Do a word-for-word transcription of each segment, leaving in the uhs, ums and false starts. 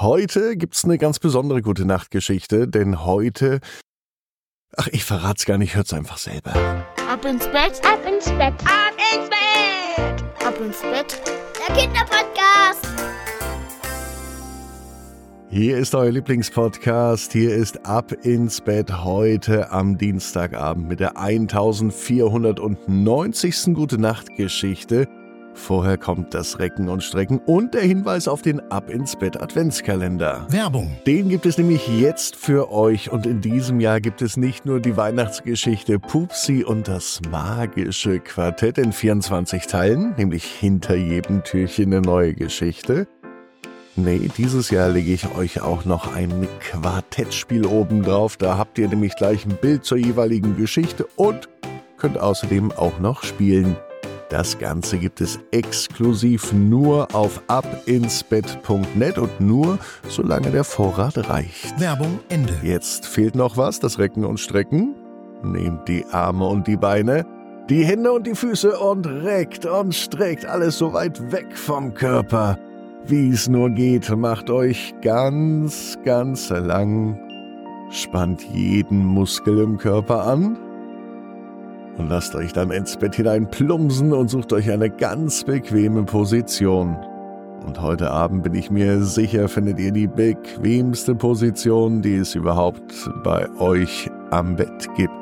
Heute gibt's eine ganz besondere Gute-Nacht-Geschichte, denn heute, ach, ich verrat's gar nicht, hört's einfach selber. Ab ins Bett, Ab ins Bett, ab ins Bett, ab ins Bett. der Kinderpodcast. Hier ist euer Lieblingspodcast, hier ist Ab ins Bett heute am Dienstagabend mit der eintausendvierhundertneunzigsten Gute-Nacht-Geschichte. Vorher kommt das Recken und Strecken und der Hinweis auf den Ab ins Bett Adventskalender. Werbung. Den gibt es nämlich jetzt für euch und in diesem Jahr gibt es nicht nur die Weihnachtsgeschichte Pupsi und das magische Quartett in vierundzwanzig Teilen, nämlich hinter jedem Türchen eine neue Geschichte. Nee, dieses Jahr lege ich euch auch noch ein Quartettspiel oben drauf. Da habt ihr nämlich gleich ein Bild zur jeweiligen Geschichte und könnt außerdem auch noch spielen. Das Ganze gibt es exklusiv nur auf abinsbett punkt net und nur, solange der Vorrat reicht. Werbung Ende. Jetzt fehlt noch was, das Recken und Strecken. Nehmt die Arme und die Beine, die Hände und die Füße und reckt und streckt alles so weit weg vom Körper, wie es nur geht. Macht euch ganz, ganz lang, spannt jeden Muskel im Körper an. Und lasst euch dann ins Bett hinein plumpsen und sucht euch eine ganz bequeme Position. Und heute Abend bin ich mir sicher, findet ihr die bequemste Position, die es überhaupt bei euch am Bett gibt.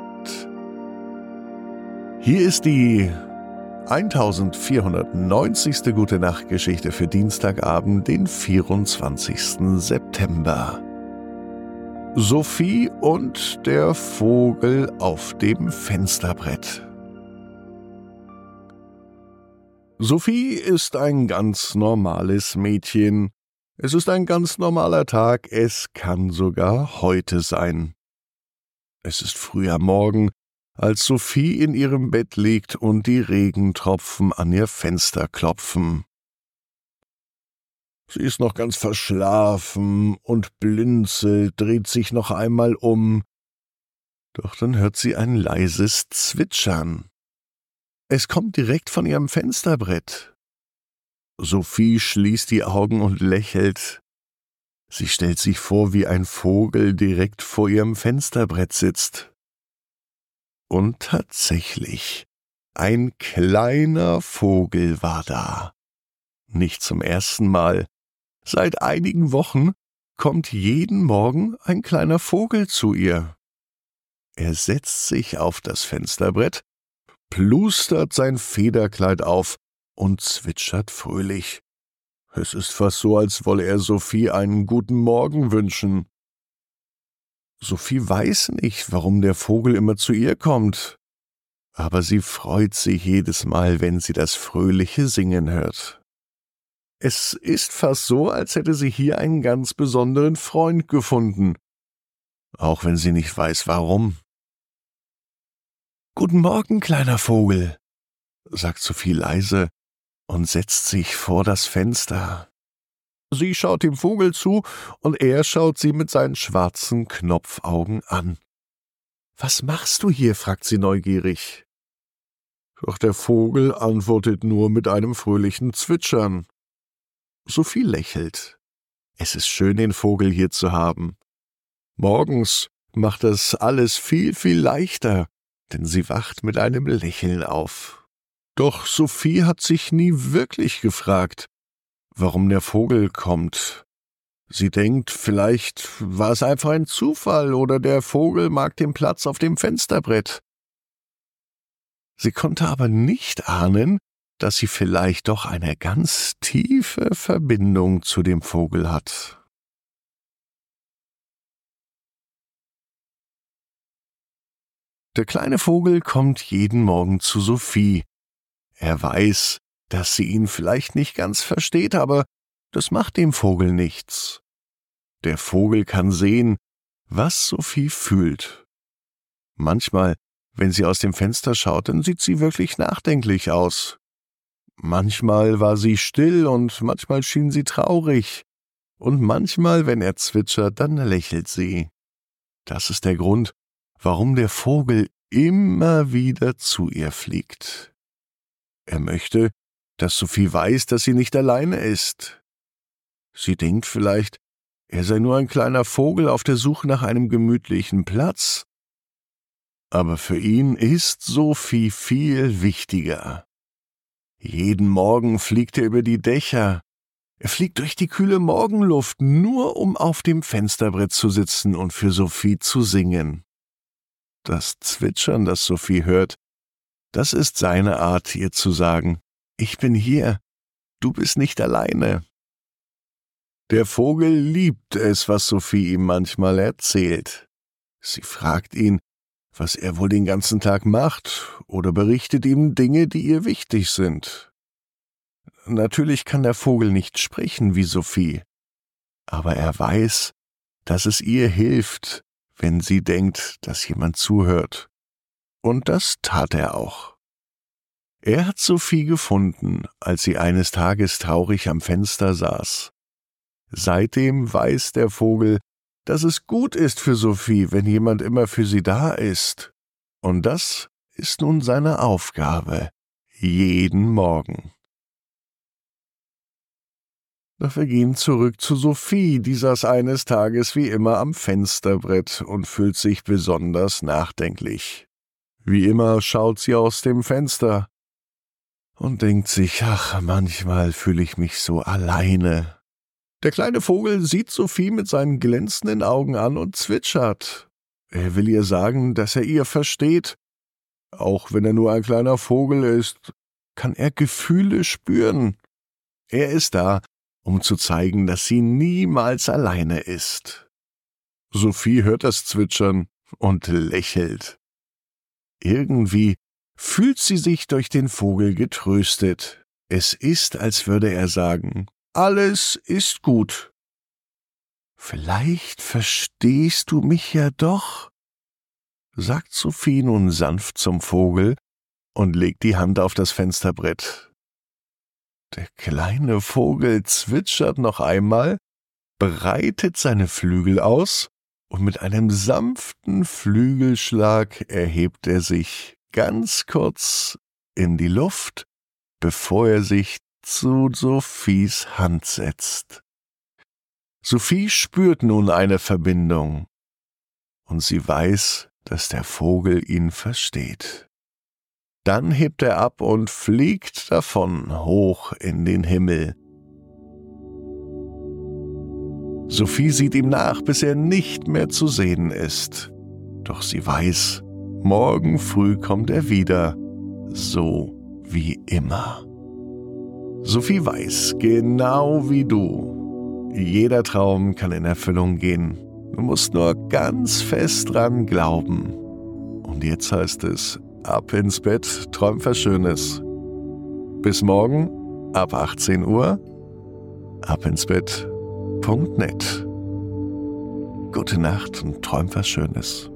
Hier ist die eintausendvierhundertneunzigste Gute-Nacht-Geschichte für Dienstagabend, den vierundzwanzigsten September. Sophie und der Vogel auf dem Fensterbrett. Sophie ist ein ganz normales Mädchen. Es ist ein ganz normaler Tag, es kann sogar heute sein. Es ist früh am Morgen, als Sophie in ihrem Bett liegt und die Regentropfen an ihr Fenster klopfen. Sie ist noch ganz verschlafen und blinzelt, dreht sich noch einmal um. Doch dann hört sie ein leises Zwitschern. Es kommt direkt von ihrem Fensterbrett. Sophie schließt die Augen und lächelt. Sie stellt sich vor, wie ein Vogel direkt vor ihrem Fensterbrett sitzt. Und tatsächlich, ein kleiner Vogel war da. Nicht zum ersten Mal. Seit einigen Wochen kommt jeden Morgen ein kleiner Vogel zu ihr. Er setzt sich auf das Fensterbrett, plustert sein Federkleid auf und zwitschert fröhlich. Es ist fast so, als wolle er Sophie einen guten Morgen wünschen. Sophie weiß nicht, warum der Vogel immer zu ihr kommt, aber sie freut sich jedes Mal, wenn sie das fröhliche Singen hört. Es ist fast so, als hätte sie hier einen ganz besonderen Freund gefunden, auch wenn sie nicht weiß, warum. »Guten Morgen, kleiner Vogel«, sagt Sophie leise und setzt sich vor das Fenster. Sie schaut dem Vogel zu und er schaut sie mit seinen schwarzen Knopfaugen an. »Was machst du hier?« fragt sie neugierig. Doch der Vogel antwortet nur mit einem fröhlichen Zwitschern. Sophie lächelt. Es ist schön, den Vogel hier zu haben. Morgens macht das alles viel, viel leichter, denn sie wacht mit einem Lächeln auf. Doch Sophie hat sich nie wirklich gefragt, warum der Vogel kommt. Sie denkt, vielleicht war es einfach ein Zufall oder der Vogel mag den Platz auf dem Fensterbrett. Sie konnte aber nicht ahnen, dass sie vielleicht doch eine ganz tiefe Verbindung zu dem Vogel hat. Der kleine Vogel kommt jeden Morgen zu Sophie. Er weiß, dass sie ihn vielleicht nicht ganz versteht, aber das macht dem Vogel nichts. Der Vogel kann sehen, was Sophie fühlt. Manchmal, wenn sie aus dem Fenster schaut, dann sieht sie wirklich nachdenklich aus. Manchmal war sie still und manchmal schien sie traurig. Und manchmal, wenn er zwitschert, dann lächelt sie. Das ist der Grund, warum der Vogel immer wieder zu ihr fliegt. Er möchte, dass Sophie weiß, dass sie nicht alleine ist. Sie denkt vielleicht, er sei nur ein kleiner Vogel auf der Suche nach einem gemütlichen Platz. Aber für ihn ist Sophie viel wichtiger. Jeden Morgen fliegt er über die Dächer. Er fliegt durch die kühle Morgenluft, nur um auf dem Fensterbrett zu sitzen und für Sophie zu singen. Das Zwitschern, das Sophie hört, das ist seine Art, ihr zu sagen: Ich bin hier, du bist nicht alleine. Der Vogel liebt es, was Sophie ihm manchmal erzählt. Sie fragt ihn, was er wohl den ganzen Tag macht, oder berichtet ihm Dinge, die ihr wichtig sind. Natürlich kann der Vogel nicht sprechen wie Sophie, aber er weiß, dass es ihr hilft, wenn sie denkt, dass jemand zuhört. Und das tat er auch. Er hat Sophie gefunden, als sie eines Tages traurig am Fenster saß. Seitdem weiß der Vogel, dass es gut ist für Sophie, wenn jemand immer für sie da ist. Und das ist nun seine Aufgabe, jeden Morgen. Doch wir gehen zurück zu Sophie, die saß eines Tages wie immer am Fensterbrett und fühlt sich besonders nachdenklich. Wie immer schaut sie aus dem Fenster und denkt sich, ach, manchmal fühle ich mich so alleine. Der kleine Vogel sieht Sophie mit seinen glänzenden Augen an und zwitschert. Er will ihr sagen, dass er ihr versteht. Auch wenn er nur ein kleiner Vogel ist, kann er Gefühle spüren. Er ist da, um zu zeigen, dass sie niemals alleine ist. Sophie hört das Zwitschern und lächelt. Irgendwie fühlt sie sich durch den Vogel getröstet. Es ist, als würde er sagen: Alles ist gut. Vielleicht verstehst du mich ja doch, sagt Sophie nun sanft zum Vogel und legt die Hand auf das Fensterbrett. Der kleine Vogel zwitschert noch einmal, breitet seine Flügel aus und mit einem sanften Flügelschlag erhebt er sich ganz kurz in die Luft, bevor er sich zu Sophies Hand setzt. Sophie spürt nun eine Verbindung und sie weiß, dass der Vogel ihn versteht. Dann hebt er ab und fliegt davon hoch in den Himmel. Sophie sieht ihm nach, bis er nicht mehr zu sehen ist. Doch sie weiß, morgen früh kommt er wieder, so wie immer. Sophie weiß, genau wie du, jeder Traum kann in Erfüllung gehen. Du musst nur ganz fest dran glauben. Und jetzt heißt es, ab ins Bett, träum was Schönes. Bis morgen, ab achtzehn Uhr, abinsbett punkt net. Gute Nacht und träum was Schönes.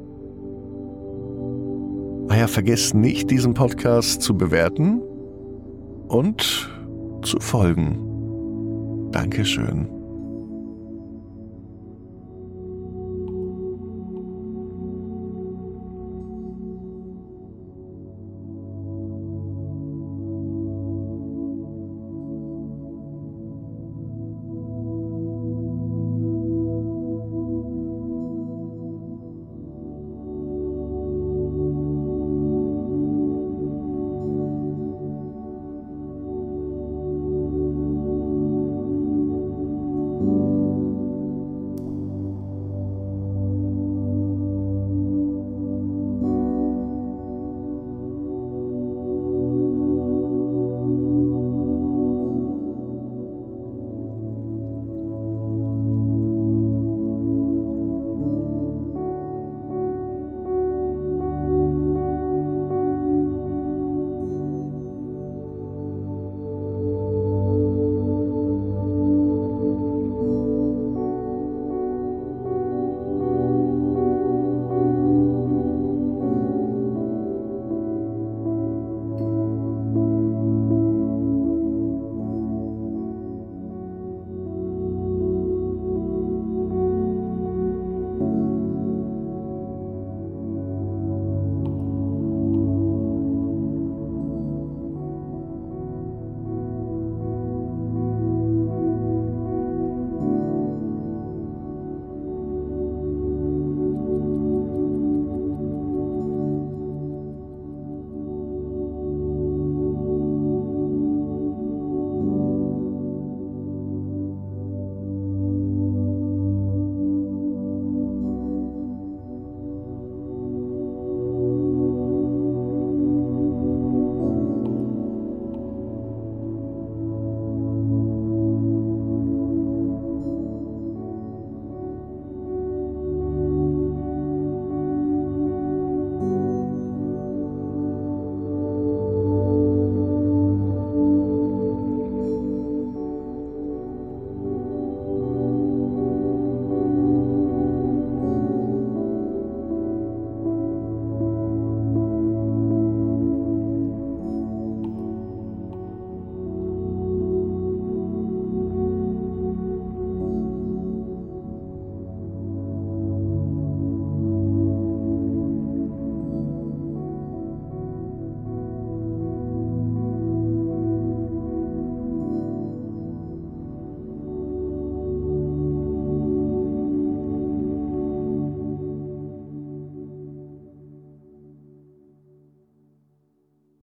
Ah ja, vergesst nicht, diesen Podcast zu bewerten und zu folgen. Dankeschön.